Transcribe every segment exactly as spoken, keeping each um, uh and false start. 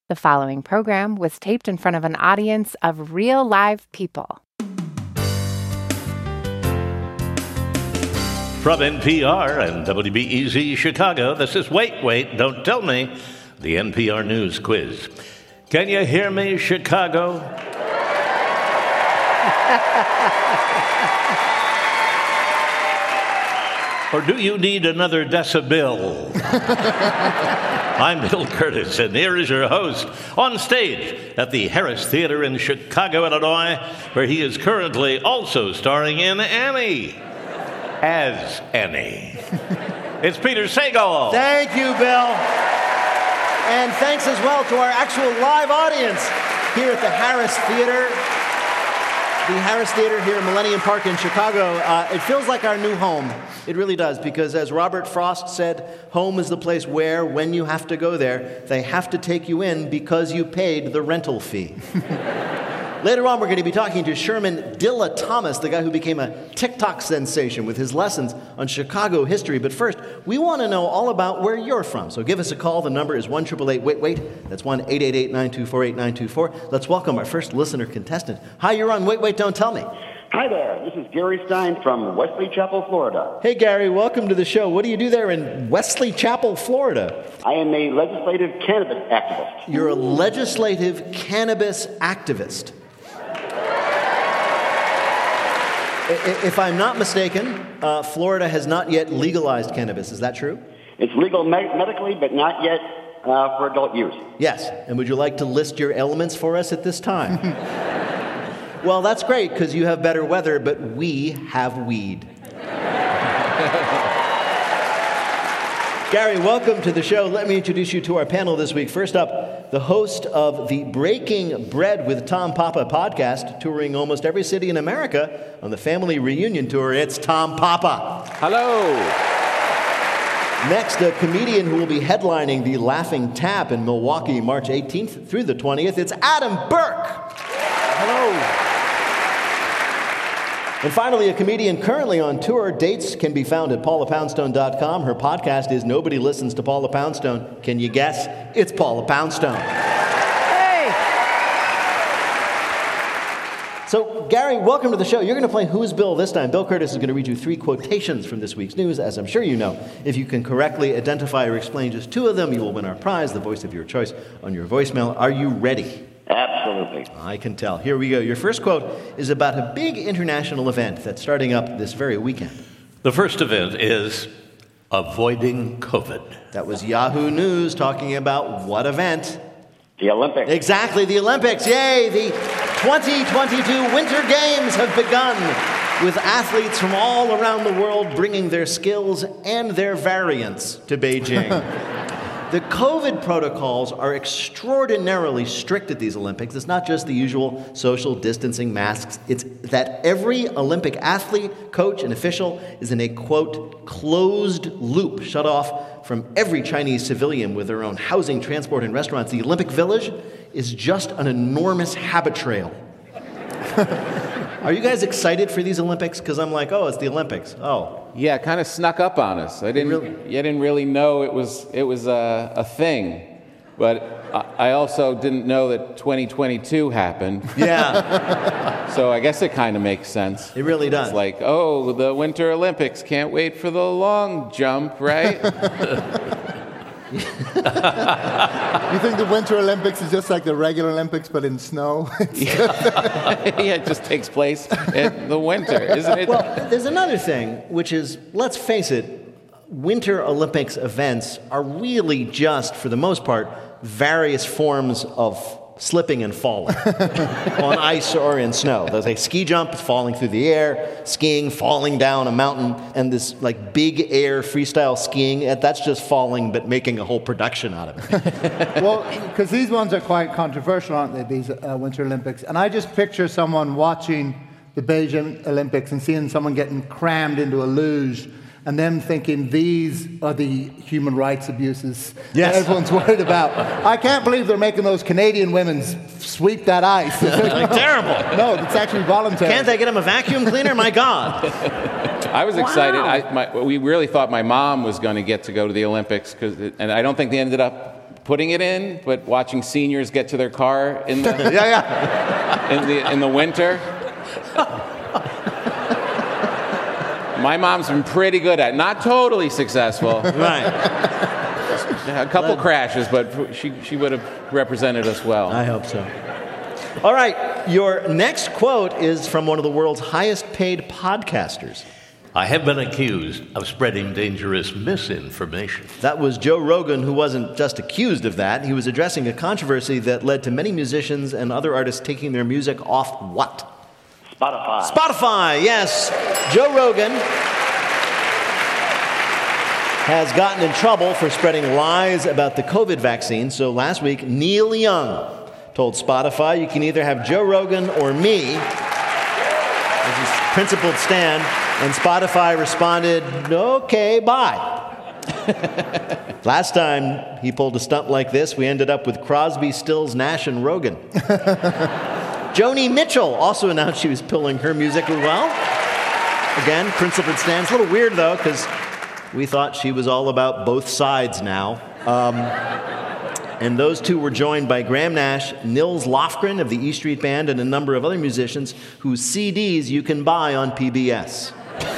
The following program was taped in front of an audience of real live people. From N P R and W B E Z Chicago, this is Wait, Wait, Don't Tell Me, the N P R News Quiz. Can you hear me, Chicago? Or do you need another decibel? I'm Bill Curtis, and here is your host on stage at the Harris Theater in Chicago, Illinois, where he is currently also starring in Annie. As Annie. It's Peter Sagal. Thank you, Bill. And thanks as well to our actual live audience here at the Harris Theater. The Harris Theater here in Millennium Park in Chicago. Uh, it feels like our new home. It really does, because as Robert Frost said, home is the place where, when you have to go there, they have to take you in because you paid the rental fee. Later on, we're going to be talking to Sherman Dilla Thomas, the guy who became a TikTok sensation with his lessons on Chicago history. But first, we want to know all about where you're from. So give us a call. The number is one eight eight eight, wait, wait. That's one eight eight eight, nine two four, eight nine two four. Let's welcome our first listener contestant. Hi, you're on Wait, Wait, Don't Tell Me. Hi there. This is Gary Stein from Wesley Chapel, Florida. Hey, Gary. Welcome to the show. What do you do there in Wesley Chapel, Florida? I am a legislative cannabis activist. You're a legislative cannabis activist. If I'm not mistaken, uh, Florida has not yet legalized cannabis. Is that true? It's legal me- medically, but not yet uh, for adult use. Yes. And would you like to list your elements for us at this time? Well, that's great, because you have better weather, but we have weed. Gary, welcome to the show. Let me introduce you to our panel this week. First up, the host of the Breaking Bread with Tom Papa podcast, touring almost every city in America on the family reunion tour. It's Tom Papa. Hello. Next, a comedian who will be headlining the Laughing Tap in Milwaukee March eighteenth through the twentieth. It's Adam Burke. Hello. And finally, a comedian currently on tour. Dates can be found at paula poundstone dot com. Her podcast is Nobody Listens to Paula Poundstone. Can you guess? It's Paula Poundstone. Hey! So, Gary, welcome to the show. You're going to play Who's Bill this time. Bill Curtis is going to read you three quotations from this week's news, as I'm sure you know. If you can correctly identify or explain just two of them, you will win our prize, the voice of your choice, on your voicemail. Are you ready? Absolutely. I can tell. Here we go. Your first quote is about a big international event that's starting up this very weekend. The first event is avoiding COVID. That was Yahoo News talking about what event? The Olympics. Exactly, the Olympics. Yay! The twenty twenty-two Winter Games have begun, with athletes from all around the world bringing their skills and their variants to Beijing. The COVID protocols are extraordinarily strict at these Olympics. It's not just the usual social distancing, masks. It's that every Olympic athlete, coach, and official is in a, quote, closed loop, shut off from every Chinese civilian with their own housing, transport, and restaurants. The Olympic Village is just an enormous habit trail. Are you guys excited for these Olympics? Because I'm like, oh, it's the Olympics. Oh. Yeah, it kind of snuck up on us. I didn't really? I didn't really know it was it was a, a thing. But I also didn't know that twenty twenty-two happened. Yeah. So I guess it kind of makes sense. It really does. It's like, oh, the Winter Olympics, can't wait for the long jump, right? You think the Winter Olympics is just like the regular Olympics, but in snow? yeah. yeah, it just takes place in the winter, isn't it? Well, there's another thing, which is, let's face it, Winter Olympics events are really just, for the most part, various forms of slipping and falling on ice or in snow. There's a ski jump, falling through the air, skiing, falling down a mountain, and this like big air freestyle skiing, that's just falling but making a whole production out of it. Well, because these ones are quite controversial, aren't they, these uh, Winter Olympics? And I just picture someone watching the Beijing Olympics and seeing someone getting crammed into a luge, and them thinking these are the human rights abuses yes. that everyone's worried about. I can't believe they're making those Canadian women sweep that ice. Like, terrible. No, it's actually voluntary. Can't they get them a vacuum cleaner? My God. I was wow. excited. I, my, we really thought my mom was going to get to go to the Olympics, cause it, and I don't think they ended up putting it in, but watching seniors get to their car in the yeah, yeah. in the in the winter. My mom's been pretty good at it. Not totally successful. Right. A couple crashes, but she she would have represented us well. I hope so. All right, your next quote is from one of the world's highest paid podcasters. I have been accused of spreading dangerous misinformation. That was Joe Rogan, who wasn't just accused of that. He was addressing a controversy that led to many musicians and other artists taking their music off what? Spotify. Spotify, yes. Joe Rogan has gotten in trouble for spreading lies about the COVID vaccine. So last week, Neil Young told Spotify, you can either have Joe Rogan or me, as his principled stand, and Spotify responded, okay, bye. Last time he pulled a stunt like this, we ended up with Crosby, Stills, Nash, and Rogan. Joni Mitchell also announced she was pulling her music as well. Again, principled stand. It's a little weird, though, because we thought she was all about both sides now. Um, and those two were joined by Graham Nash, Nils Lofgren of the E Street Band, and a number of other musicians whose C Ds you can buy on P B S.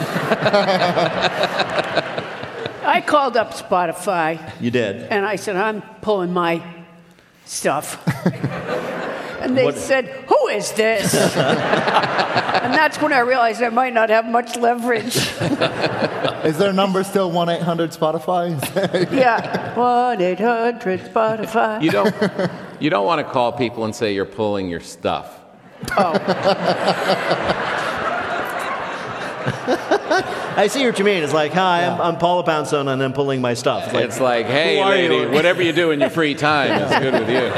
I called up Spotify. You did? And I said, I'm pulling my stuff. And they What? said, who is this? And that's when I realized I might not have much leverage. Is their number still one eight hundred Spotify? Yeah, one eight hundred Spotify. You don't you don't want to call people and say you're pulling your stuff. Oh. I see what you mean. It's like, hi, I'm, I'm Paula Poundstone, and I'm pulling my stuff. It's like, It's like, hey, who are lady, you? whatever you do in your free time is good with you.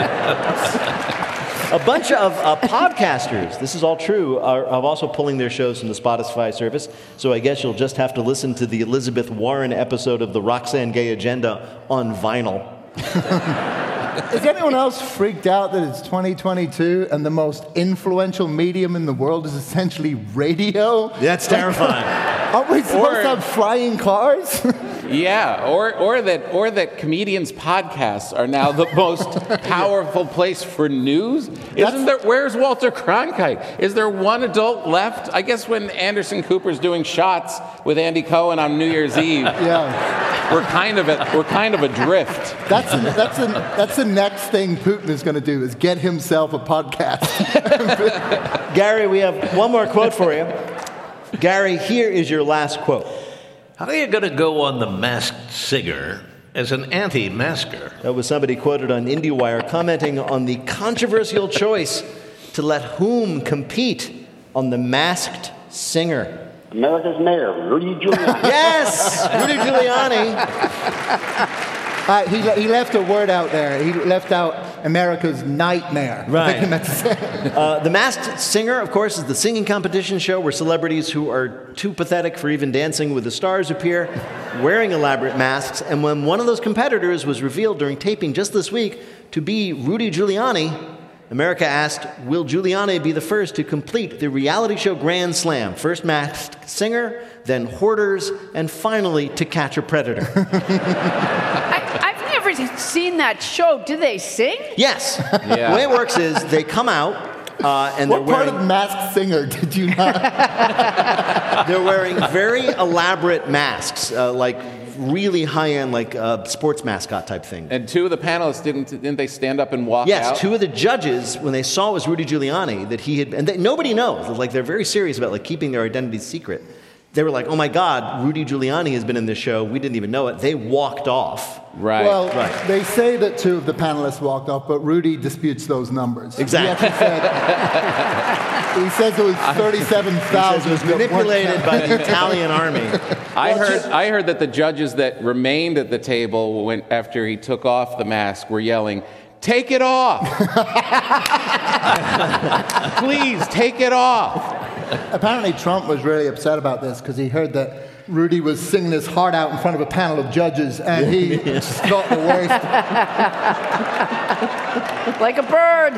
A bunch of uh, podcasters, this is all true, are, are also pulling their shows from the Spotify service. So I guess you'll just have to listen to the Elizabeth Warren episode of the Roxane Gay Agenda on vinyl. Is anyone else freaked out that it's twenty twenty-two and the most influential medium in the world is essentially radio? That's terrifying. Aren't we supposed Or- to have flying cars? Yeah, or or that or that comedians' podcasts are now the most powerful place for news. Isn't there? Where's Walter Cronkite? Is there one adult left? I guess when Anderson Cooper's doing shots with Andy Cohen on New Year's Eve, Yeah. we're kind of at, we're kind of adrift. That's, a, that's, a, that's the next thing Putin is going to do, is get himself a podcast. Gary, we have one more quote for you. Gary, here is your last quote. How are you going to go on The Masked Singer as an anti-masker? That was somebody quoted on IndieWire commenting on the controversial choice to let whom compete on The Masked Singer. America's mayor, Rudy Giuliani. Yes! Rudy Giuliani. Uh, he, le- he left a word out there. He left out America's nightmare. Right. I think he meant to say. Uh, the Masked Singer, of course, is the singing competition show where celebrities who are too pathetic for even dancing with the stars appear, wearing elaborate masks. And when one of those competitors was revealed during taping just this week to be Rudy Giuliani, America asked, will Giuliani be the first to complete the reality show Grand Slam? First Masked Singer, then Hoarders, and finally To Catch a Predator. I, I've never seen that show. Do they sing? Yes. Yeah. The way it works is they come out uh, and What they're part wearing... of Masked Singer did you not? They're wearing very elaborate masks, uh, like really high-end, like uh, sports mascot type thing. And two of the panelists didn't didn't they stand up and walk Yes, out? two of the judges, when they saw it was Rudy Giuliani, that he had, and they, nobody knows. Like they're very serious about like keeping their identity secret. They were like, "Oh my God, Rudy Giuliani has been in this show. We didn't even know it." They walked off. Right. Well, Right. they say that two of the panelists walked off, but Rudy disputes those numbers. Exactly. He, actually said, he says it was thirty-seven Says thousand. it was manipulated by the Italian army. I heard I heard that the judges that remained at the table when after he took off the mask were yelling, "Take it off! Please take it off!" Apparently, Trump was really upset about this because he heard that Rudy was singing his heart out in front of a panel of judges, and he just thought the worst. Like a bird.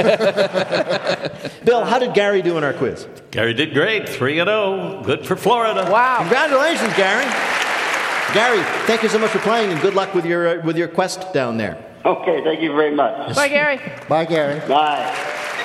Bill, how did Gary do in our quiz? Gary did great, three and oh. Good for Florida. Wow. Congratulations, Gary. Gary, thank you so much for playing, and good luck with your uh, with your quest down there. Okay, thank you very much. Bye, Gary. Bye, Gary. Bye.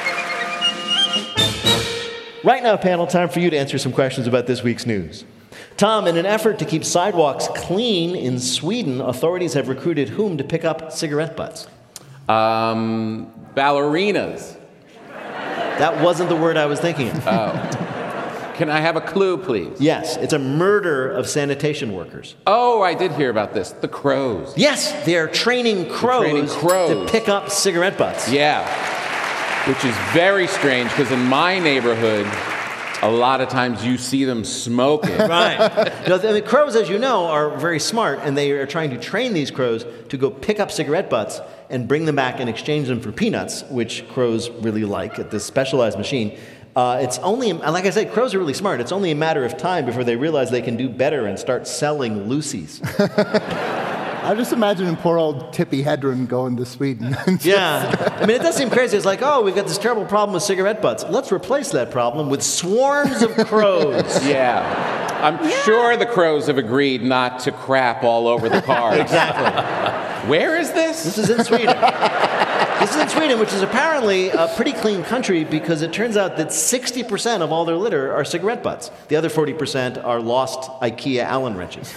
Right now, panel, time for you to answer some questions about this week's news. Tom, in an effort to keep sidewalks clean in Sweden, authorities have recruited whom to pick up cigarette butts? Um, ballerinas. That wasn't the word I was thinking of. Oh. Can I have a clue, please? Yes, it's a murder of sanitation workers. Oh, I did hear about this. The crows. Yes, they're training crows, training crows. to pick up cigarette butts. Yeah, which is very strange because in my neighborhood, a lot of times you see them smoking. Right. You know, the crows, as you know, are very smart, and they are trying to train these crows to go pick up cigarette butts and bring them back and exchange them for peanuts, which crows really like at this specialized machine. Uh, it's only, like I said, crows are really smart. It's only a matter of time before they realize they can do better and start selling Lucy's. I just imagining poor old Tippi Hedren going to Sweden. Yeah. I mean, it does seem crazy. It's like, oh, we've got this terrible problem with cigarette butts. Let's replace that problem with swarms of crows. Yeah. I'm yeah. sure the crows have agreed not to crap all over the cars. Exactly. Where is this? This is in Sweden. This is in Sweden, which is apparently a pretty clean country because it turns out that sixty percent of all their litter are cigarette butts. The other forty percent are lost IKEA Allen wrenches.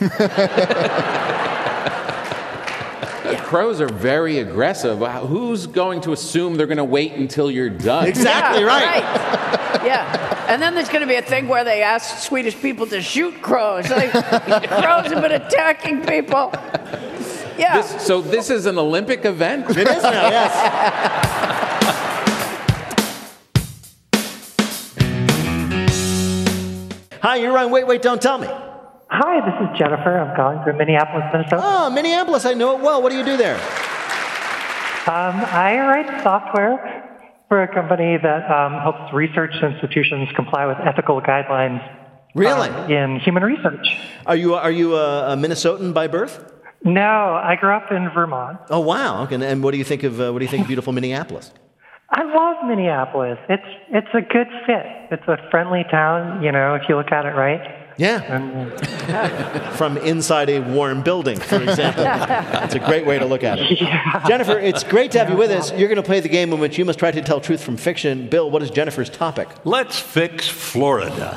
Crows are very aggressive. Who's going to assume they're going to wait until you're done? Exactly yeah, right. right. Yeah. And then there's going to be a thing where they ask Swedish people to shoot crows. Like, crows have been attacking people. Yeah. This, so this is an Olympic event? It is now, yes. Hi, you're on Wait, Wait, Don't Tell Me. Hi, this is Jennifer. I'm calling from Minneapolis, Minnesota. Oh, Minneapolis. I know it well. What do you do there? Um, I write software for a company that um, helps research institutions comply with ethical guidelines. Really? Um, in human research. Are you are you a, a Minnesotan by birth? No, I grew up in Vermont. Oh, wow. Okay. And what do you think of uh, what do you think of beautiful Minneapolis? I love Minneapolis. It's it's a good fit. It's a friendly town, you know, if you look at it right. Yeah. From inside a warm building, for example. It's a great way to look at it. Yeah. Jennifer, it's great to have you with us. You're going to play the game in which you must try to tell truth from fiction. Bill, what is Jennifer's topic? Let's fix Florida.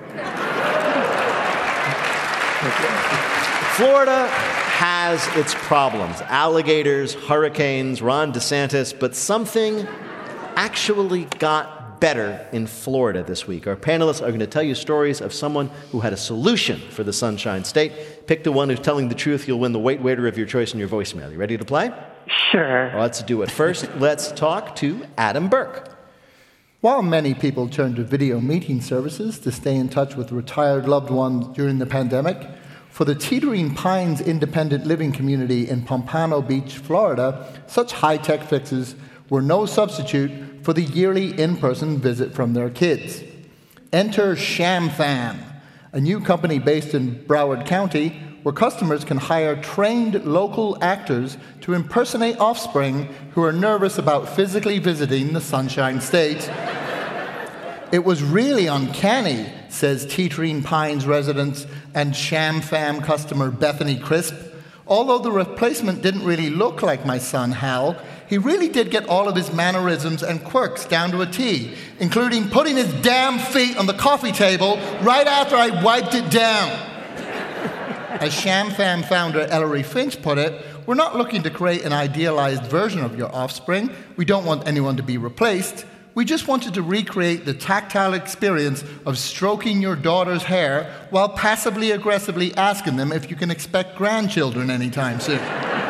Florida has its problems. Alligators, hurricanes, Ron DeSantis, but something actually got better in Florida this week. Our panelists are going to tell you stories of someone who had a solution for the Sunshine State. Pick the one who's telling the truth. You'll win the Wait Waiter of your choice in your voicemail. You ready to play? Sure. Well, let's do it. First, let's talk to Adam Burke. While many people turned to video meeting services to stay in touch with retired loved ones during the pandemic, for the Teetering Pines independent living community in Pompano Beach, Florida, such high-tech fixes were no substitute for the yearly in-person visit from their kids. Enter ShamFam, a new company based in Broward County where customers can hire trained local actors to impersonate offspring who are nervous about physically visiting the Sunshine State. It was really uncanny, says Teetering Pines residents and ShamFam customer Bethany Crisp. Although the replacement didn't really look like my son, Hal, he really did get all of his mannerisms and quirks down to a T, including putting his damn feet on the coffee table right after I wiped it down. As ShamFam founder Ellery Finch put it, we're not looking to create an idealized version of your offspring. We don't want anyone to be replaced. We just wanted to recreate the tactile experience of stroking your daughter's hair while passively aggressively asking them if you can expect grandchildren anytime soon.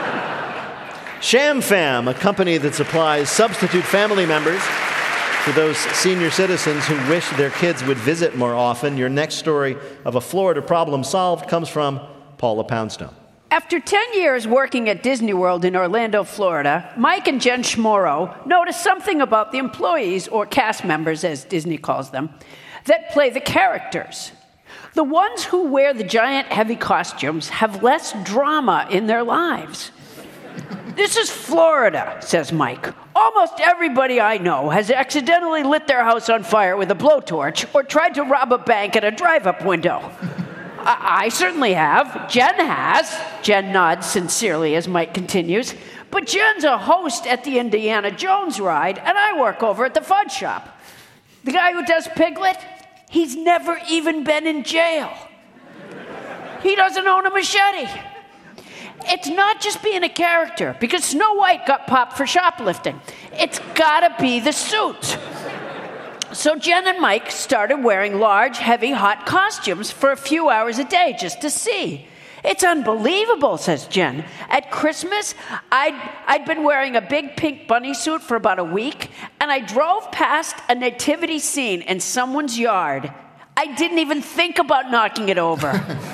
ShamFam, a company that supplies substitute family members for those senior citizens who wish their kids would visit more often. Your next story of a Florida problem solved comes from Paula Poundstone. After ten years working at Disney World in Orlando, Florida, Mike and Jen Schmoro noticed something about the employees, or cast members as Disney calls them, that play the characters. The ones who wear the giant heavy costumes have less drama in their lives. This is Florida, says Mike. Almost everybody I know has accidentally lit their house on fire with a blowtorch or tried to rob a bank at a drive-up window. I, I certainly have. Jen has. Jen nods sincerely as Mike continues. But Jen's a host at the Indiana Jones ride, and I work over at the fudge shop. The guy who does Piglet, he's never even been in jail. He doesn't own a machete. It's not just being a character, because Snow White got popped for shoplifting. It's gotta be the suit. So Jen and Mike started wearing large, heavy, hot costumes for a few hours a day just to see. It's unbelievable, says Jen. At Christmas, I'd, I'd been wearing a big pink bunny suit for about a week, and I drove past a nativity scene in someone's yard. I didn't even think about knocking it over.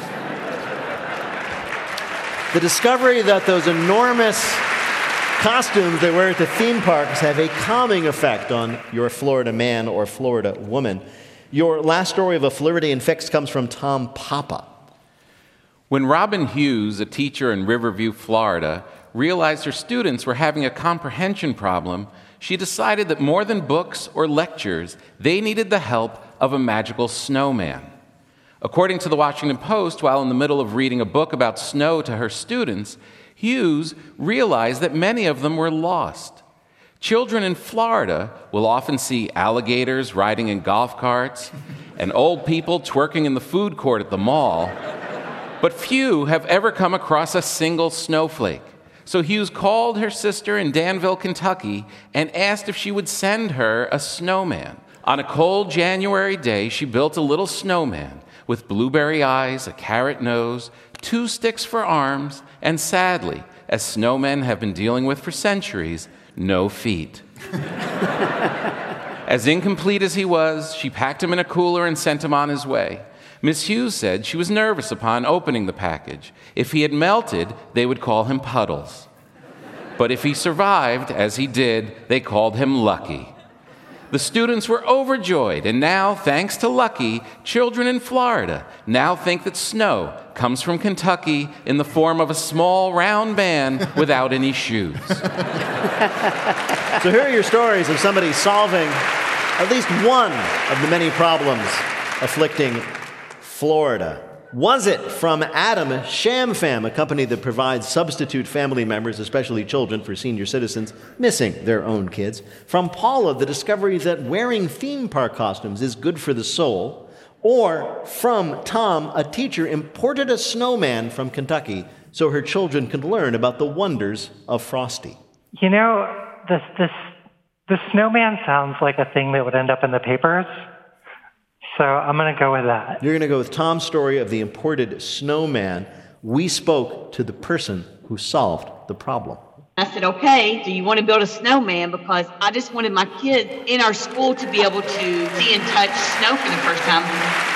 The discovery that those enormous costumes they wear at the theme parks have a calming effect on your Florida man or Florida woman. Your last story of a Floridian fix comes from Tom Papa. When Robin Hughes, a teacher in Riverview, Florida, realized her students were having a comprehension problem, she decided that more than books or lectures, they needed the help of a magical snowman. According to the Washington Post, while in the middle of reading a book about snow to her students, Hughes realized that many of them were lost. Children in Florida will often see alligators riding in golf carts and old people twerking in the food court at the mall, but few have ever come across a single snowflake. So Hughes called her sister in Danville, Kentucky, and asked if she would send her a snowman. On a cold January day, she built a little snowman with blueberry eyes, a carrot nose, two sticks for arms, and sadly, as snowmen have been dealing with for centuries, no feet. As incomplete as he was, she packed him in a cooler and sent him on his way. Miss Hughes said she was nervous upon opening the package. If he had melted, they would call him Puddles. But if he survived, as he did, they called him Lucky. The students were overjoyed, and now, thanks to Lucky, children in Florida now think that snow comes from Kentucky in the form of a small, round man without any shoes. So here are your stories of somebody solving at least one of the many problems afflicting Florida. Was it from Adam ShamFam, a company that provides substitute family members, especially children, for senior citizens missing their own kids? From Paula, the discovery that wearing theme park costumes is good for the soul? Or from Tom, a teacher imported a snowman from Kentucky so her children could learn about the wonders of Frosty? You know, this this the snowman sounds like a thing that would end up in the papers. So I'm going to go with that. You're going to go with Tom's story of the imported snowman. We spoke to the person who solved the problem. I said, okay, do you want to build a snowman? Because I just wanted my kids in our school to be able to see and touch snow for the first time.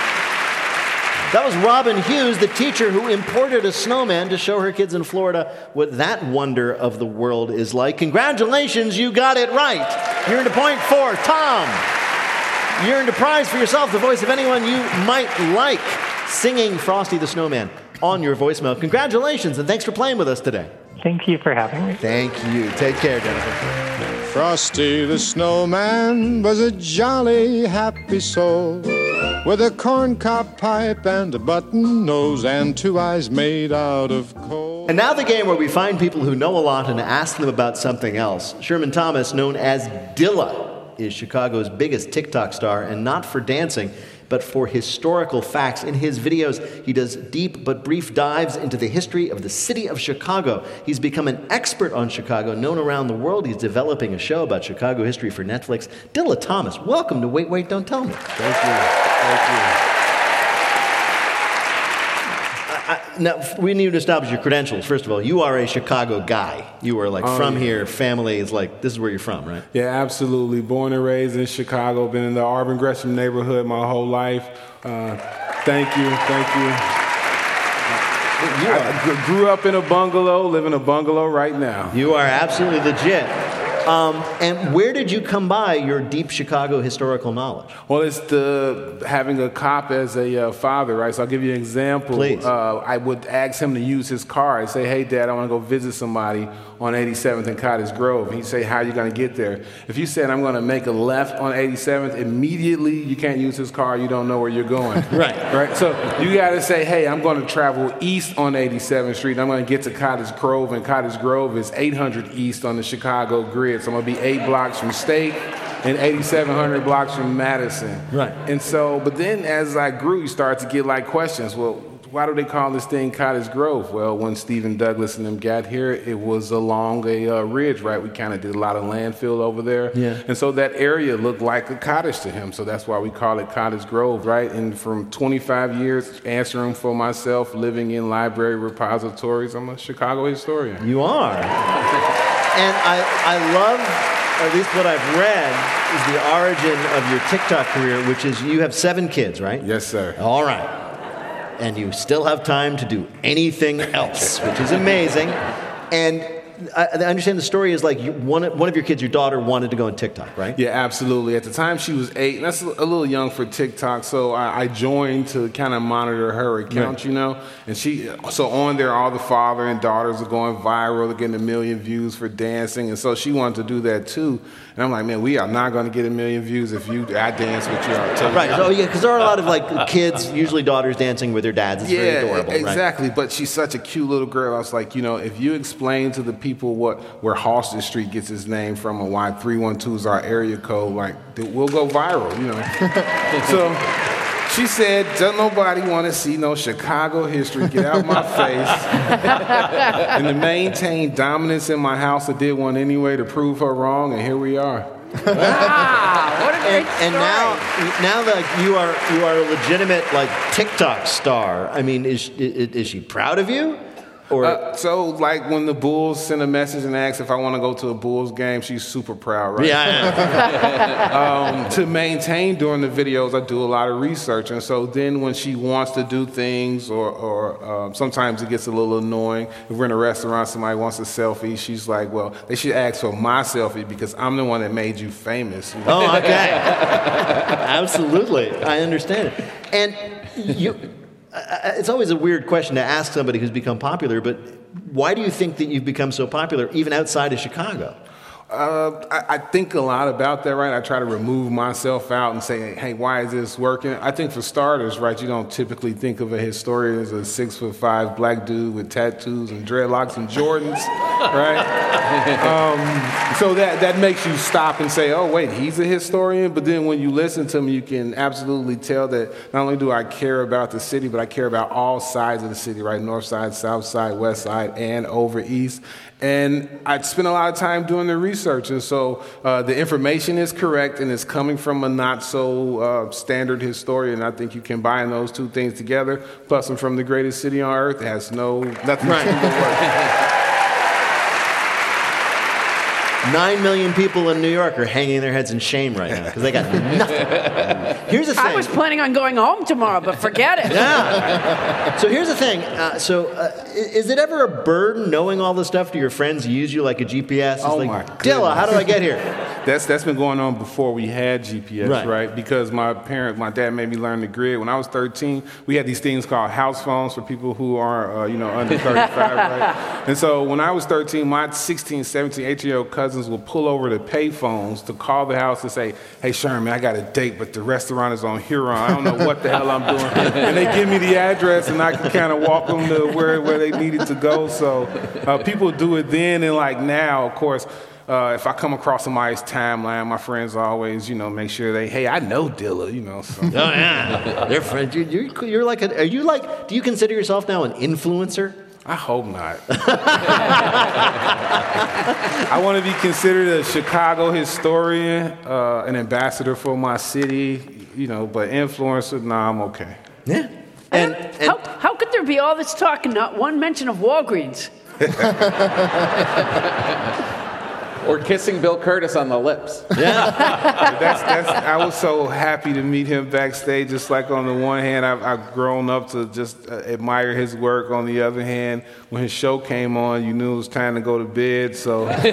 That was Robin Hughes, the teacher who imported a snowman to show her kids in Florida what that wonder of the world is like. Congratulations, you got it right. You're into point four. Tom, you earned a prize for yourself, the voice of anyone you might like, singing Frosty the Snowman on your voicemail. Congratulations, and thanks for playing with us today. Thank you for having me. Thank you. Take care, Jennifer. Frosty the Snowman was a jolly, happy soul with a corncob pipe and a button nose and two eyes made out of coal. And now the game where we find people who know a lot and ask them about something else. Sherman Thomas, known as Dilla, is Chicago's biggest TikTok star, and not for dancing, but for historical facts. In his videos, he does deep but brief dives into the history of the city of Chicago. He's become an expert on Chicago, known around the world. He's developing a show about Chicago history for Netflix. Dilla Thomas, welcome to Wait, Wait, Don't Tell Me. Thank you. Thank you. I, now, we need to establish your credentials. First of all, you are a Chicago guy. You are like oh, from yeah. here, family is like, this is where you're from, right? Yeah, absolutely. Born and raised in Chicago, been in the Auburn Gresham neighborhood my whole life. Uh, thank you, thank you. you I grew up in a bungalow, live in a bungalow right now. You are absolutely legit. Um, and where did you come by your deep Chicago historical knowledge? Well, it's the having a cop as a uh, father, right? So I'll give you an example. Please. Uh, I would ask him to use his car. I'd say, hey, Dad, I want to go visit somebody on eighty-seventh and Cottage Grove. He'd say, how are you going to get there? If you said, I'm going to make a left on eighty-seventh, immediately you can't use his car. You don't know where you're going. Right. Right? So you got to say, hey, I'm going to travel east on eighty-seventh Street. And I'm going to get to Cottage Grove, and Cottage Grove is eight hundred east on the Chicago grid. So I'm going to be eight blocks from State and eighty-seven hundred blocks from Madison. Right. And so, but then as I grew, you start to get like questions. Well, why do they call this thing Cottage Grove? Well, when Stephen Douglas and them got here, it was along a uh, ridge, right? We kind of did a lot of landfill over there. Yeah. And so that area looked like a cottage to him. So that's why we call it Cottage Grove, right? And from twenty-five years answering for myself, living in library repositories, I'm a Chicago historian. You are. And I, I love, or at least what I've read, is the origin of your TikTok career, which is you have seven kids, right? Yes, sir. All right. And you still have time to do anything else, which is amazing. And I, I understand the story is like you, one, one of your kids, your daughter, wanted to go on TikTok, right? Yeah, absolutely. At the time, she was eight. And that's a little young for TikTok, so I, I joined to kind of monitor her account, right. you know. And she, so on there, all the father and daughters are going viral. They're getting a million views for dancing, and so she wanted to do that too. And I'm like, man, we are not going to get a million views if you I dance with you. Right. Oh, yeah, because there are a lot of like kids, usually daughters, dancing with their dads. It's yeah, very adorable. Exactly. Right? But she's such a cute little girl. I was like, you know, if you explain to the people what where Halsted Street gets its name from and why three one two is our area code, like we'll go viral, you know. So she said, doesn't nobody want to see no Chicago history. Get out my face. And to maintain dominance in my house, I did one anyway to prove her wrong, and here we are. Wow, what a great and, and now, now that you are you are a legitimate like TikTok star, I mean, is is, is she proud of you? Or uh, so, like when the Bulls send a message and ask if I want to go to a Bulls game, she's super proud, right? Yeah. um, to maintain during the videos, I do a lot of research, and so then when she wants to do things, or, or um, sometimes it gets a little annoying. If we're in a restaurant, somebody wants a selfie, she's like, "Well, they should ask for my selfie because I'm the one that made you famous." Oh, okay. Absolutely, I understand it, and you. It's always a weird question to ask somebody who's become popular, but why do you think that you've become so popular, even outside of Chicago? Uh, I, I think a lot about that, right? I try to remove myself out and say, hey, why is this working? I think for starters, right, you don't typically think of a historian as a six foot five black dude with tattoos and dreadlocks and Jordans, right? um, so that, that makes you stop and say, oh, wait, he's a historian? But then when you listen to him, you can absolutely tell that not only do I care about the city, but I care about all sides of the city, right? North side, south side, west side, and over east. And I spent a lot of time doing the research, and so uh, the information is correct, and it's coming from a not so uh, standard historian. I think you combine those two things together. Plus, I'm from the greatest city on earth. It has no nothing right. to do with work. Nine million people in New York are hanging their heads in shame right now because they got nothing. Here's the thing. I was planning on going home tomorrow, but forget it. Yeah. So here's the thing. Uh, so uh, is it ever a burden knowing all this stuff? Do your friends use you like a G P S? It's oh like, my Dilla, how do I get here? That's that's been going on before we had G P S, right? right? Because my parent, my dad made me learn the grid. When I was thirteen, we had these things called house phones for people who are, uh, you know, under thirty-five, right? And so when I was thirteen, my sixteen, seventeen, eighteen-year-old cousins would pull over to pay phones to call the house and say, hey, Sherman, I got a date, but the restaurant is on Huron. I don't know what the hell I'm doing. And they give me the address, and I can kind of walk them to where, where they needed to go. So uh, people do it then, and like now, of course, Uh, if I come across somebody's timeline, my friends always, you know, make sure they, hey, I know Dilla, you know. So. Oh yeah, they're friends. You're, you're, you're like, a, are you like? Do you consider yourself now an influencer? I hope not. I want to be considered a Chicago historian, uh, an ambassador for my city, you know. But influencer, nah, I'm okay. Yeah. And, and how how could there be all this talk and not one mention of Walgreens? Or kissing Bill Curtis on the lips. Yeah. that's, that's, I was so happy to meet him backstage. Just like on the one hand, I've, I've grown up to just uh, admire his work. On the other hand, when his show came on, you knew it was time to go to bed. So Really?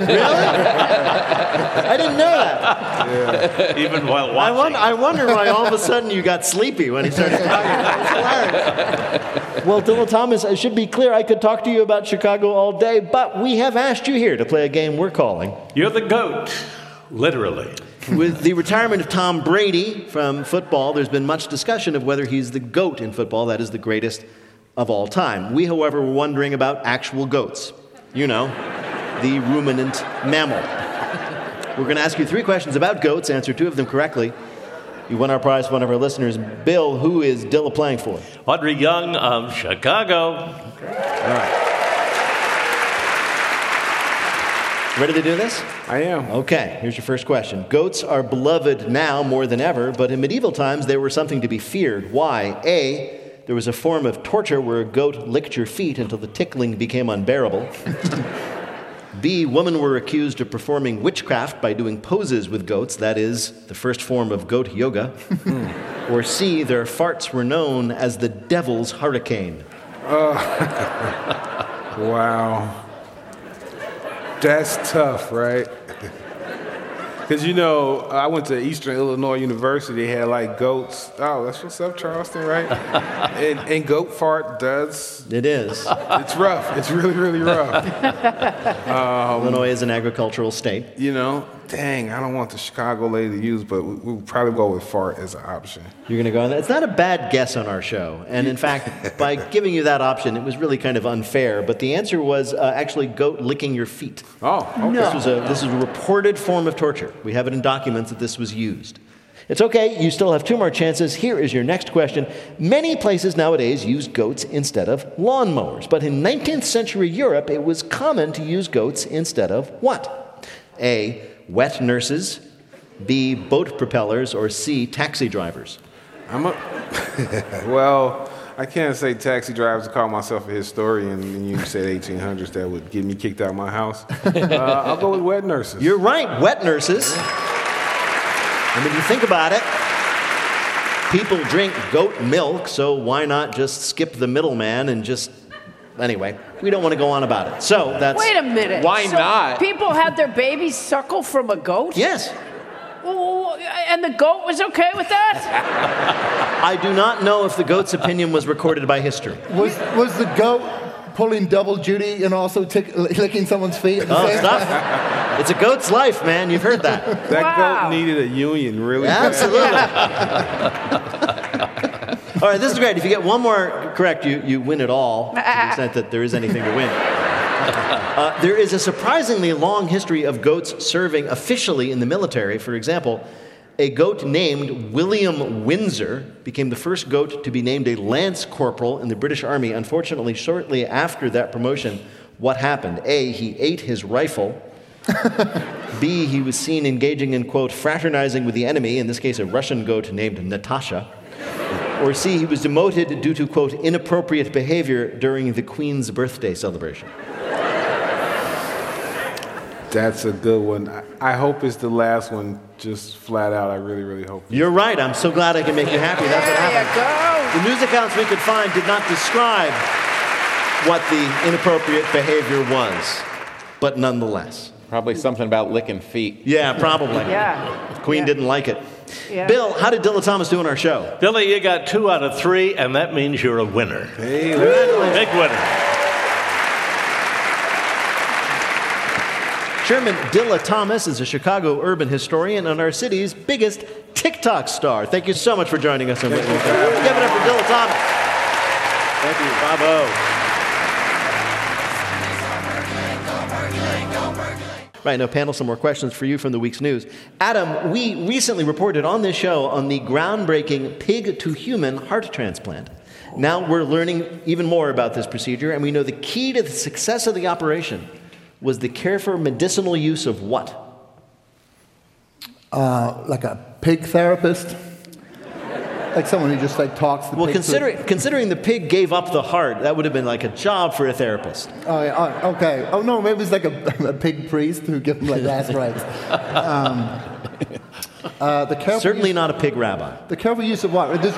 I didn't know that. Yeah. Even while watching. I wonder, I wonder why all of a sudden you got sleepy when he started talking. That was hilarious. Well, Dilla Thomas, it should be clear I could talk to you about Chicago all day, but we have asked you here to play a game we're calling You're the GOAT, literally. With the retirement of Tom Brady from football, there's been much discussion of whether he's the GOAT in football, that is the greatest of all time. We, however, were wondering about actual goats. You know, the ruminant mammal. We're going to ask you three questions about goats, answer two of them correctly. You won our prize for one of our listeners. Bill, who is Dilla playing for? Audrey Young of Chicago. All right. Ready to do this? I am. Okay, here's your first question. Goats are beloved now more than ever, but in medieval times they were something to be feared. Why? A, there was a form of torture where a goat licked your feet until the tickling became unbearable. B, women were accused of performing witchcraft by doing poses with goats, that is, the first form of goat yoga. Or C, their farts were known as the devil's hurricane. Uh, wow. That's tough, right? Because, you know, I went to Eastern Illinois University, had like goats. Oh, that's what's up, Charleston, right? and, and goat fart does. It is. It's rough. It's really, really rough. Um, Illinois is an agricultural state. You know, dang, I don't want the Chicago lady to use, but we, we'll probably go with fart as an option. You're going to go on that? It's not a bad guess on our show. And in fact, by giving you that option, it was really kind of unfair. But the answer was uh, actually goat licking your feet. Oh, okay. No. This was a, this is a reported form of torture. We have it in documents that this was used. It's okay. You still have two more chances. Here is your next question. Many places nowadays use goats instead of lawnmowers. But in nineteenth century Europe, it was common to use goats instead of what? A, wet nurses. B, boat propellers. Or C, taxi drivers. I'm a... well... I can't say taxi drivers to call myself a historian, and you said eighteen hundreds, that would get me kicked out of my house. Uh, I'll go with wet nurses. You're right, wet nurses. I mean, you think about it. People drink goat milk, so why not just skip the middleman and just... Anyway, we don't want to go on about it. So that's... Wait a minute. Why so not? People had their babies suckle from a goat? Yes. Well, and the goat was okay with that? I do not know if the goat's opinion was recorded by history. Was was the goat pulling double duty and also tick, licking someone's feet at the Oh, same stop. time? It's a goat's life, man. You've heard that. That Wow. goat needed a union, really Absolutely. bad. All right, this is great. If you get one more correct, you, you win it all, to the extent that there is anything to win. Uh, there is a surprisingly long history of goats serving officially in the military. For example, a goat named William Windsor became the first goat to be named a lance corporal in the British Army. Unfortunately, shortly after that promotion, what happened? A, he ate his rifle. B, he was seen engaging in, quote, fraternizing with the enemy, in this case a Russian goat named Natasha. Or C, he was demoted due to, quote, inappropriate behavior during the Queen's birthday celebration. That's a good one. I, I hope it's the last one, just flat out. I really, really hope. You're right. I'm so glad I can make you happy. That's what happened. There you The news accounts we could find did not describe what the inappropriate behavior was, but nonetheless. Probably something about licking feet. Yeah, probably. Yeah. Queen Yeah. didn't like it. Yeah. Bill, how did Dilla Thomas do on our show? Billy, you got two out of three, and that means you're a winner. Hey, Big winner. Sherman Dilla Thomas is a Chicago urban historian and our city's biggest TikTok star. Thank you so much for joining us on Whitney. Give it up for Dilla Thomas. Thank you. Bravo. Right, now, panel, some more questions for you from the week's news. Adam, we recently reported on this show on the groundbreaking pig-to-human heart transplant. Now we're learning even more about this procedure, and we know the key to the success of the operation was the careful medicinal use of what? Uh, like a pig therapist? like someone who just like talks the Well, pig considering through- considering the pig gave up the heart, that would have been like a job for a therapist. Oh, yeah, oh, okay. Oh no, maybe it was like a, a pig priest who gave him like last rites. Um, uh, the careful Certainly use, not a pig rabbi. The careful use of what? This,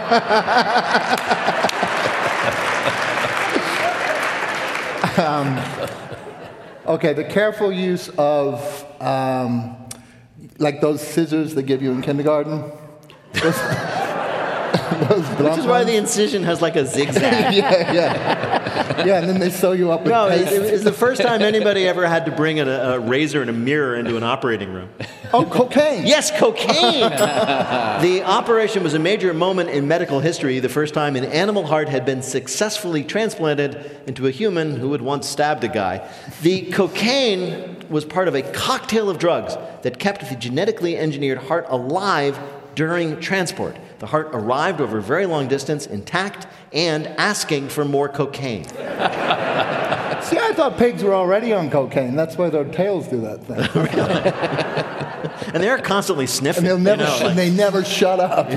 um, okay, the careful use of um, like those scissors they give you in kindergarten. Those, those Which is why the incision has like a zigzag. yeah, yeah. Yeah, and then they sew you up with No, paste. it, it's the first time anybody ever had to bring a, a razor and a mirror into an operating room. Oh, cocaine. Yes, cocaine. The operation was a major moment in medical history, the first time an animal heart had been successfully transplanted into a human who had once stabbed a guy. The cocaine was part of a cocktail of drugs that kept the genetically engineered heart alive during transport. The heart arrived over a very long distance intact and asking for more cocaine. See, I thought pigs were already on cocaine. That's why their tails do that thing. And they're constantly sniffing. And they'll never, you know, sh- like- they never shut up.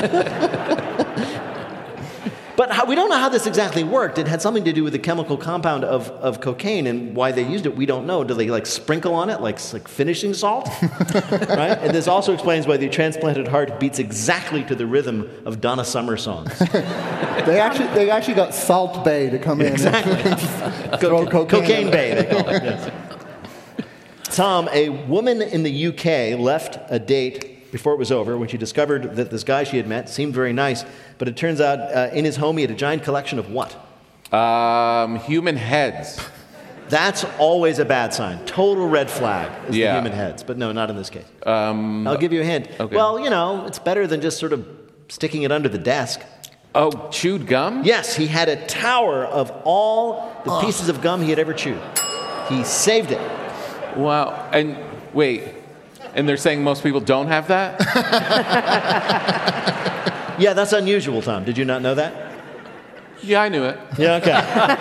But how, we don't know how this exactly worked. It had something to do with the chemical compound of, of cocaine, and why they used it, we don't know. Do they like sprinkle on it like, like finishing salt? Right? And this also explains why the transplanted heart beats exactly to the rhythm of Donna Summer songs. They actually, they actually got Salt Bay to come in. Exactly. And throw cocaine. Cocaine Bay, they call it. Yes. Tom, a woman in the U K left a date before it was over when she discovered that this guy she had met seemed very nice, but it turns out uh, in his home he had a giant collection of what? Um, human heads. That's always a bad sign. Total red flag is Yeah. the human heads, but no, not in this case. Um, I'll give you a hint. okay. Well, you know, it's better than just sort of sticking it under the desk. Oh, chewed gum? Yes, he had a tower of all the pieces of gum he had ever chewed. He saved it. Wow. And wait, and they're saying most people don't have that? Yeah, that's unusual, Tom. Did you not know that? Yeah, I knew it. Yeah, okay.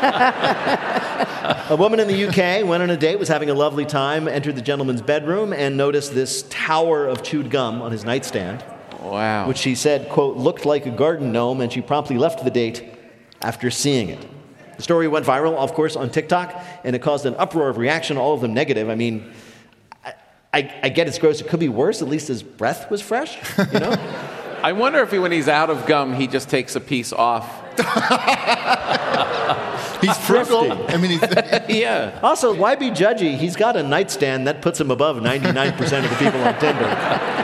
A woman in the U K went on a date, was having a lovely time, entered the gentleman's bedroom, and noticed this tower of chewed gum on his nightstand. Wow. Which she said, quote, looked like a garden gnome, and she promptly left the date after seeing it. The story went viral, of course, on TikTok, and it caused an uproar of reaction, all of them negative. I mean, I, I, I get it's gross. It could be worse. At least his breath was fresh, you know? I wonder if he, when he's out of gum, he just takes a piece off. He's thrifty. I mean, he's... Yeah. Also, why be judgy? He's got a nightstand that puts him above ninety-nine percent of the people on Tinder.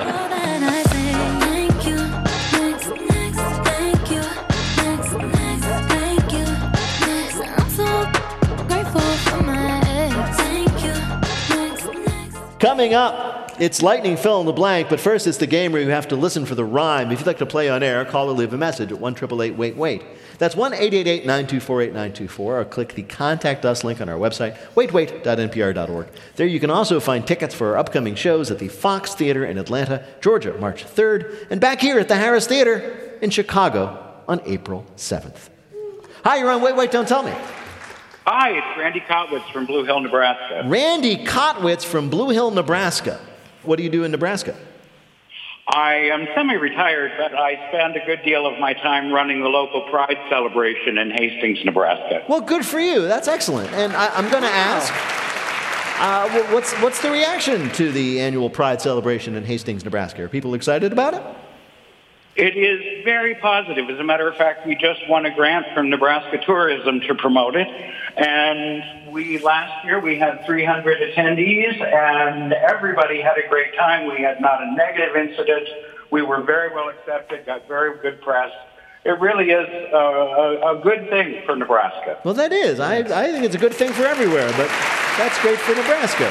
Coming up, it's Lightning Fill in the Blank, but first it's the game where you have to listen for the rhyme. If you'd like to play on air, call or leave a message at one eight eight eight, wait, wait. That's one eight eight eight, nine two four, eight nine two four, or click the Contact Us link on our website, wait wait dot n p r dot org. There you can also find tickets for our upcoming shows at the Fox Theater in Atlanta, Georgia, March third, and back here at the Harris Theater in Chicago on April seventh. Hi, you're on Wait, Wait, Don't Tell Me. Hi, it's Randy Kotwitz from Blue Hill, Nebraska. Randy Kotwitz from Blue Hill, Nebraska. What do you do in Nebraska? I am semi-retired, but I spend a good deal of my time running the local Pride celebration in Hastings, Nebraska. Well, good for you. That's excellent. And I, I'm going to ask, uh, wh- what's what's the reaction to the annual Pride celebration in Hastings, Nebraska? Are people excited about it? It is very positive. As a matter of fact, we just won a grant from Nebraska Tourism to promote it. And we last year we had three hundred attendees, and everybody had a great time. We had not a negative incident. We were very well accepted, got very good press. It really is a, a, a good thing for Nebraska. Well, that is. I, I think it's a good thing for everywhere, but that's great for Nebraska.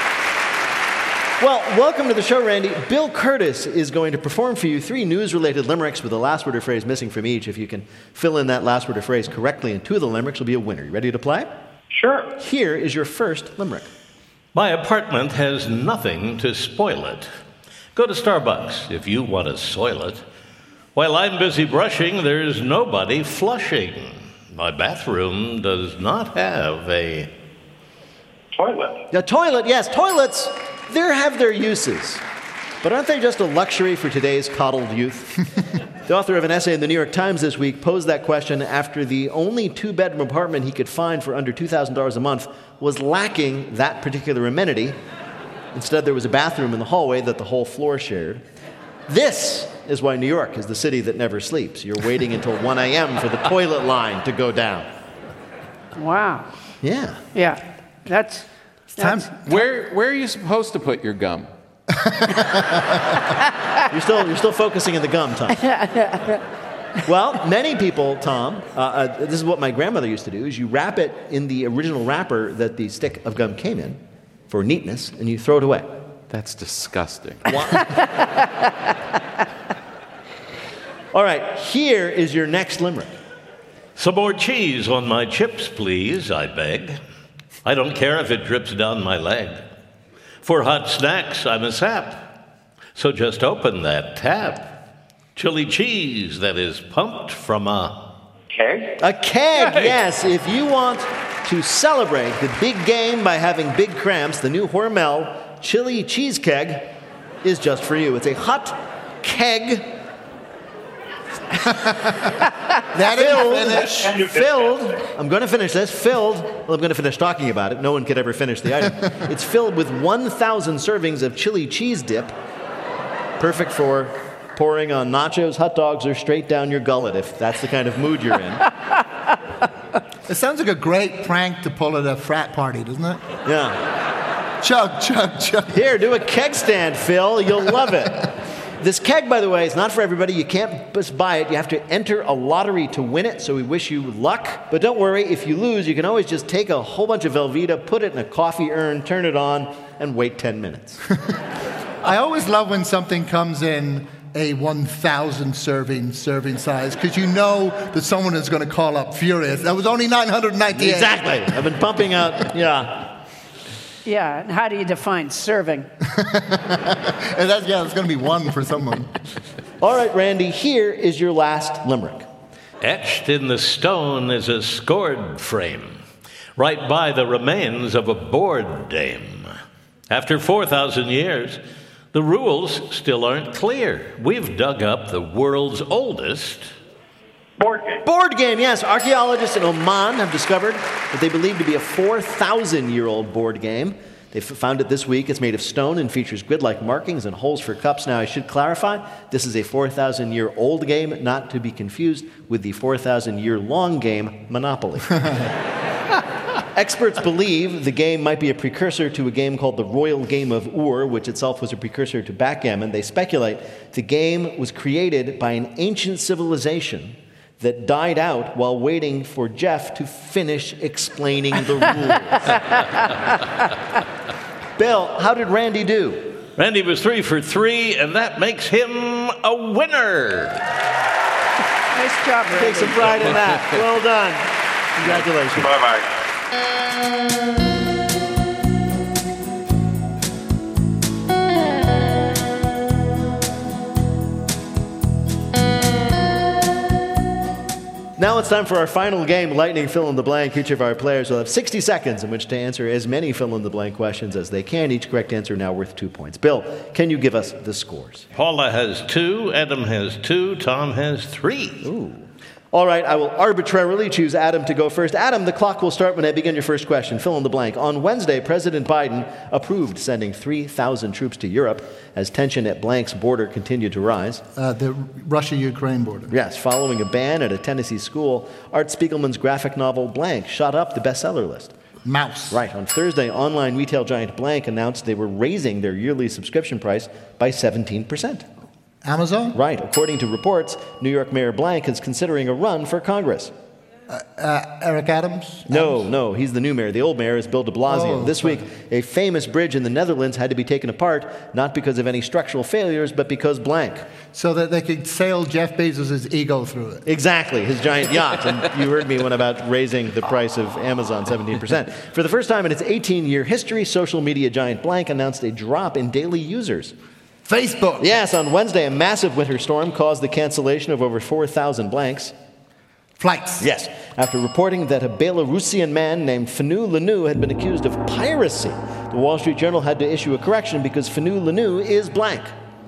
Well, welcome to the show, Randy. Bill Curtis is going to perform for you three news-related limericks with a last word or phrase missing from each. If you can fill in that last word or phrase correctly in two of the limericks, you'll be a winner. You ready to play? Sure. Here is your first limerick. My apartment has nothing to spoil it. Go to Starbucks if you want to soil it. While I'm busy brushing, there's nobody flushing. My bathroom does not have a... Toilet. The toilet, yes, toilets, they have their uses. But aren't they just a luxury for today's coddled youth? The author of an essay in the New York Times this week posed that question after the only two-bedroom apartment he could find for under two thousand dollars a month was lacking that particular amenity. Instead, there was a bathroom in the hallway that the whole floor shared. This is why New York is the city that never sleeps. You're waiting until one a.m. for the toilet line to go down. Wow. Yeah. Yeah. That's... that's Where, where are you supposed to put your gum? You're still, you're still focusing on the gum, Tom. Well, many people, Tom, uh, uh, this is what my grandmother used to do, is you wrap it in the original wrapper that the stick of gum came in for neatness, and you throw it away. That's disgusting. All right, here is your next limerick. Some more cheese on my chips, please, I beg. I don't care if it drips down my leg. For hot snacks, I'm a sap. So just open that tap. Chili cheese that is pumped from a... Keg? A keg, Hey. yes. If you want to celebrate the big game by having big cramps, the new Hormel chili cheese keg is just for you. It's a hot keg That is filled, finished. filled, I'm going to finish this, filled, well, I'm going to finish talking about it. No one could ever finish the item. It's filled with one thousand servings of chili cheese dip, perfect for pouring on nachos, hot dogs, or straight down your gullet, if that's the kind of mood you're in. It sounds like a great prank to pull at a frat party, doesn't it? Yeah. Chug, chug, chug. Here, do a keg stand, Phil. You'll love it. This keg, by the way, is not for everybody. You can't just buy it. You have to enter a lottery to win it, so we wish you luck. But don't worry, if you lose, you can always just take a whole bunch of Velveeta, put it in a coffee urn, turn it on, and wait ten minutes. I always love when something comes in a one thousand serving serving size, because you know that someone is going to call up furious. That was only nine hundred ninety-eight. Exactly. I've been pumping out, yeah. Yeah, and how do you define serving? And that's, yeah, it's going to be one for someone. All right, Randy, here is your last limerick. Etched in the stone is a scored frame, right by the remains of a bored dame. After four thousand years, the rules still aren't clear. We've dug up the world's oldest board game. Board game, yes. Archaeologists in Oman have discovered what they believe to be a four thousand year old board game. They found it this week. It's made of stone and features grid-like markings and holes for cups. Now, I should clarify, this is a four thousand year old game, not to be confused with the four thousand year long game, Monopoly. Experts believe the game might be a precursor to a game called the Royal Game of Ur, which itself was a precursor to backgammon. They speculate the game was created by an ancient civilization that died out while waiting for Jeff to finish explaining the rules. Bill, how did Randy do? Randy was three for three, and that makes him a winner. Nice job, Randy. Take some pride in that. Well done. Congratulations. Bye-bye. Now it's time for our final game, Lightning Fill in the Blank. Each of our players will have sixty seconds in which to answer as many fill in the blank questions as they can. Each correct answer now worth two points. Bill, can you give us the scores? Paula has two, Adam has two, Tom has three. Ooh. All right, I will arbitrarily choose Adam to go first. Adam, the clock will start when I begin your first question. Fill in the blank. On Wednesday, President Biden approved sending three thousand troops to Europe as tension at blank's border continued to rise. Uh, the Russia-Ukraine border. Yes, following a ban at a Tennessee school, Art Spiegelman's graphic novel Blank shot up the bestseller list. Mouse. Right. On Thursday, online retail giant Blank announced they were raising their yearly subscription price by seventeen percent. Amazon? Right. According to reports, New York Mayor Blank is considering a run for Congress. Uh, uh, Eric Adams? No, Adams? no, he's the new mayor. The old mayor is Bill de Blasio. Oh, this sorry. week, a famous bridge in the Netherlands had to be taken apart, not because of any structural failures, but because blank. So that they could sail Jeff Bezos' ego through it. Exactly, his giant yacht. And you heard me when about raising the price of Amazon seventeen percent. For the first time in its eighteen-year history, social media giant Blank announced a drop in daily users. Facebook. Yes, on Wednesday, a massive winter storm caused the cancellation of over four thousand blanks. Flights. Yes, after reporting that a Belarusian man named Fanu Lanu had been accused of piracy. The Wall Street Journal had to issue a correction because Fanu Lanu is blank.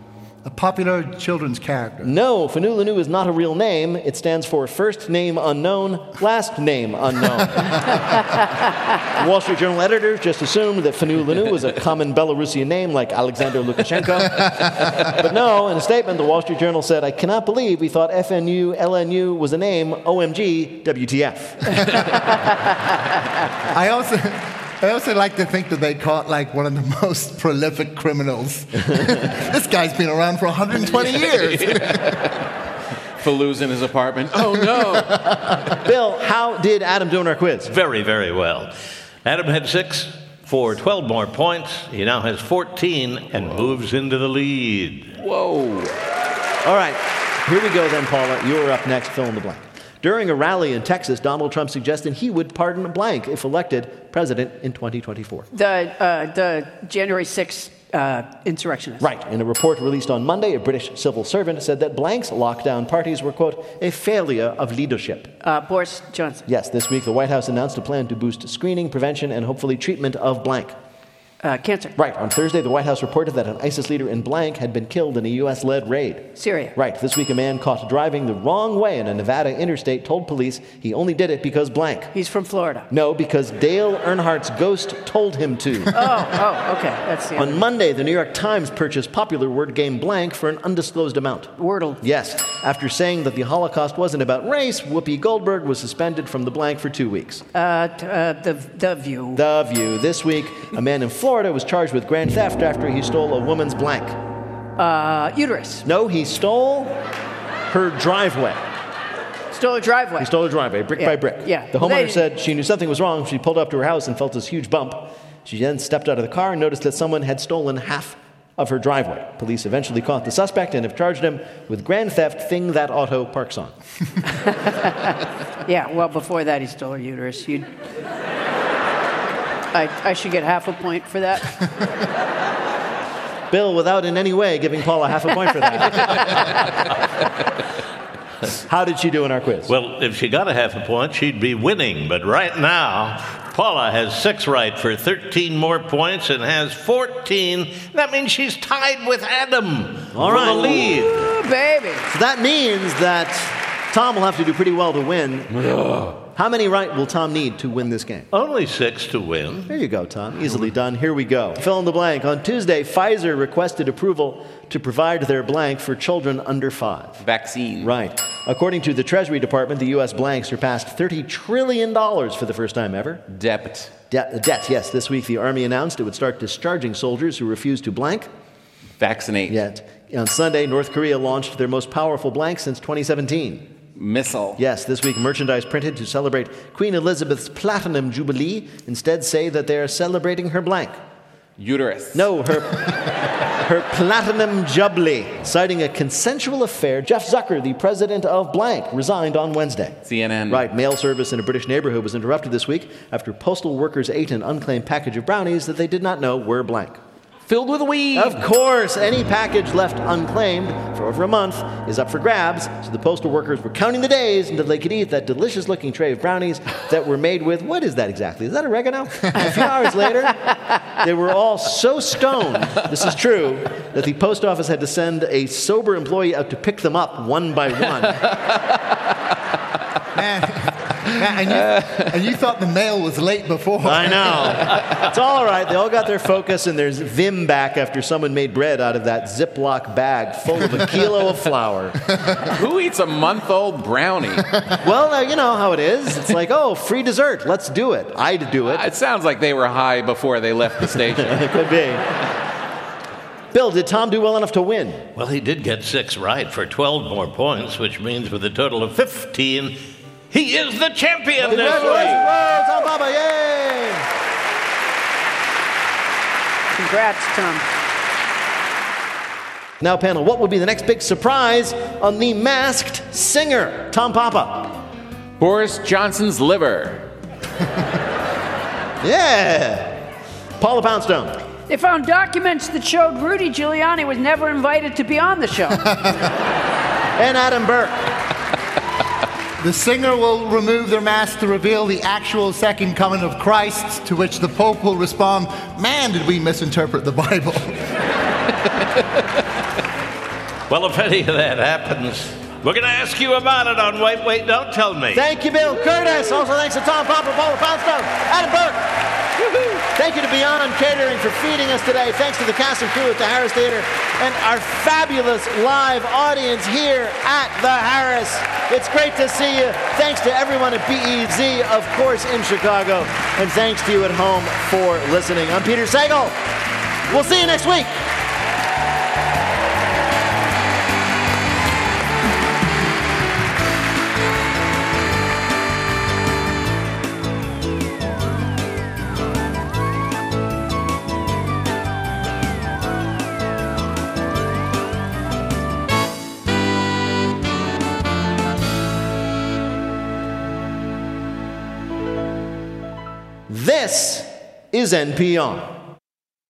A popular children's character. No, Fanu Lanu is not a real name. It stands for first name unknown, last name unknown. The Wall Street Journal editors just assumed that Fanu Lanu was a common Belarusian name like Alexander Lukashenko. But no, in a statement, the Wall Street Journal said, I cannot believe we thought F N U L N U was a name. O M G, W T F. I also... I also like to think that they caught like one of the most prolific criminals. This guy's been around for one hundred twenty years. Faloo's in his apartment. Oh, no. Bill, how did Adam do in our quiz? Very, very well. Adam had six for twelve more points. He now has fourteen and moves into the lead. Whoa. All right. Here we go then, Paula. You're up next. Fill in the blank. During a rally in Texas, Donald Trump suggested he would pardon blank if elected president in twenty twenty-four. The, uh, the January sixth uh, insurrectionists. Right. In a report released on Monday, a British civil servant said that blank's lockdown parties were, quote, a failure of leadership. Uh, Boris Johnson. Yes, this week the White House announced a plan to boost screening, prevention, and hopefully treatment of blank. Uh, cancer. Right. On Thursday, the White House reported that an ISIS leader in blank had been killed in a U S-led raid. Syria. Right. This week, a man caught driving the wrong way in a Nevada interstate told police he only did it because blank. He's from Florida. No, because Dale Earnhardt's ghost told him to. oh, oh, okay. That's the On other. Monday, the New York Times purchased popular word game blank for an undisclosed amount. Wordle. Yes. After saying that the Holocaust wasn't about race, Whoopi Goldberg was suspended from the blank for two weeks. Uh, t- uh, the, the View. The View. This week, a man in Florida was charged with grand theft after he stole a woman's blank. Uh, uterus. No, he stole her driveway. Stole a driveway. He stole her driveway, brick Yeah. by brick. Yeah. The Well, homeowner they- said she knew something was wrong. She pulled up to her house and felt this huge bump. She then stepped out of the car and noticed that someone had stolen half of her driveway. Police eventually caught the suspect and have charged him with grand theft, thing that auto parks on. Yeah, well, before that, he stole her uterus. You'd... I, I should get half a point for that. Bill, without in any way giving Paula half a point for that. How did she do in our quiz? Well, if she got a half a point, she'd be winning. But right now, Paula has six right for thirteen more points and has fourteen. That means she's tied with Adam All for right. the lead. Ooh, baby. So that means that Tom will have to do pretty well to win. How many right will Tom need to win this game? Only six to win. There you go, Tom. Easily done. Here we go. Fill in the blank. On Tuesday, Pfizer requested approval to provide their blank for children under five. Vaccine. Right. According to the Treasury Department, the U S blank surpassed thirty trillion dollars for the first time ever. Debt. De- debt, yes. This week, the Army announced it would start discharging soldiers who refuse to blank. Vaccinate. Yet. On Sunday, North Korea launched their most powerful blank since twenty seventeen. Missile. Yes, this week merchandise printed to celebrate Queen Elizabeth's Platinum Jubilee instead say that they are celebrating her blank. Uterus. No, her her Platinum Jubilee. Citing a consensual affair, Jeff Zucker, the president of blank, resigned on Wednesday. C N N. Right, mail service in a British neighborhood was interrupted this week after postal workers ate an unclaimed package of brownies that they did not know were blank. Filled with weed. Of course, any package left unclaimed for over a month is up for grabs, so the postal workers were counting the days until they could eat that delicious-looking tray of brownies that were made with, what is that exactly? Is that oregano? A few hours later, they were all so stoned, this is true, that the post office had to send a sober employee out to pick them up one by one. Man, man, and, you, and you thought the mail was late before. I know. It's all right. They all got their focus and their vim back after someone made bread out of that Ziploc bag full of a kilo of flour. Who eats a month-old brownie? Well, uh, you know how it is. It's like, oh, free dessert. Let's do it. I'd do it. It sounds like they were high before they left the station. It could be. Bill, did Tom do well enough to win? Well, he did get six right for twelve more points, which means with a total of fifteen, he is the champion this Congratulations, week. Rose, Tom Papa, yay! Congrats, Tom. Now, panel, what will be the next big surprise on The Masked Singer? Tom Papa. Boris Johnson's liver. Yeah. Paula Poundstone. They found documents that showed Rudy Giuliani was never invited to be on the show. And Adam Burke. The singer will remove their mask to reveal the actual second coming of Christ, to which the Pope will respond, man, did we misinterpret the Bible. Well, if any of that happens, we're going to ask you about it on Wait, Wait, Don't Tell Me. Thank you, Bill Curtis. Also thanks to Tom Popper, Paula Poundstone, Adam Burke. Woo-hoo. Thank you to Beyond Catering for feeding us today. Thanks to the cast and crew at the Harris Theater and our fabulous live audience here at the Harris. It's great to see you. Thanks to everyone at B E Z, of course, in Chicago. And thanks to you at home for listening. I'm Peter Sagal. We'll see you next week. This is N P R.